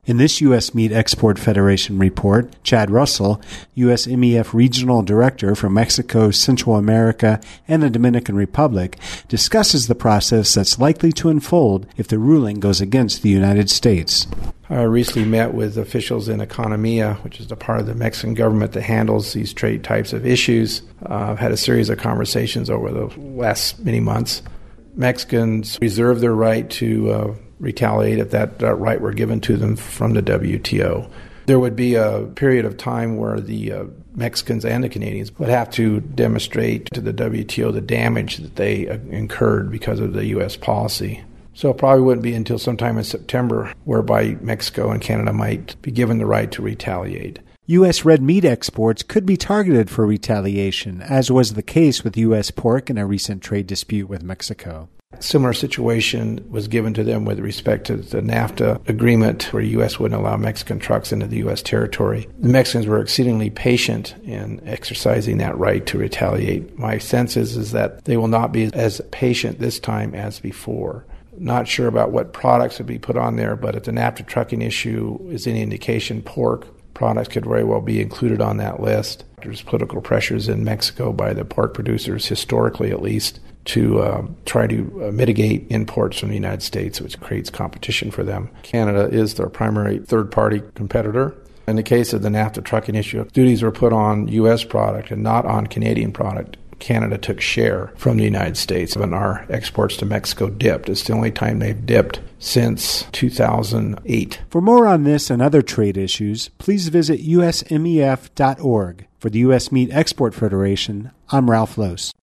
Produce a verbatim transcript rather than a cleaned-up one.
In this U S. Meat Export Federation report, Chad Russell, U S M E F Regional Director for Mexico, Central America, and the Dominican Republic, discusses the process that's likely to unfold if the ruling goes against the United States. I recently met with officials in Economia, which is the part of the Mexican government that handles these trade types of issues. Uh, I've had a series of conversations over the last many months. Mexicans reserve their right to uh, retaliate if that uh, right were given to them from the W T O. There would be a period of time where the uh, Mexicans and the Canadians would have to demonstrate to the W T O the damage that they uh, incurred because of the U S policy. So it probably wouldn't be until sometime in September whereby Mexico and Canada might be given the right to retaliate. U S red meat exports could be targeted for retaliation, as was the case with U S pork in a recent trade dispute with Mexico. A similar situation was given to them with respect to the NAFTA agreement, where the U S wouldn't allow Mexican trucks into the U S territory. The Mexicans were exceedingly patient in exercising that right to retaliate. My sense is, is that they will not be as patient this time as before. Not sure about what products would be put on there, but if the NAFTA trucking issue is any indication, pork products could very well be included on that list. There's political pressures in Mexico by the pork producers, historically at least, to uh, try to uh, mitigate imports from the United States, which creates competition for them. Canada is their primary third-party competitor. In the case of the NAFTA trucking issue, duties were put on U S product and not on Canadian product. Canada took share from the United States, and our exports to Mexico dipped. It's the only time they've dipped since two thousand eight. For more on this and other trade issues, please visit U S M E F dot org. For the U S. Meat Export Federation, I'm Ralph Lose.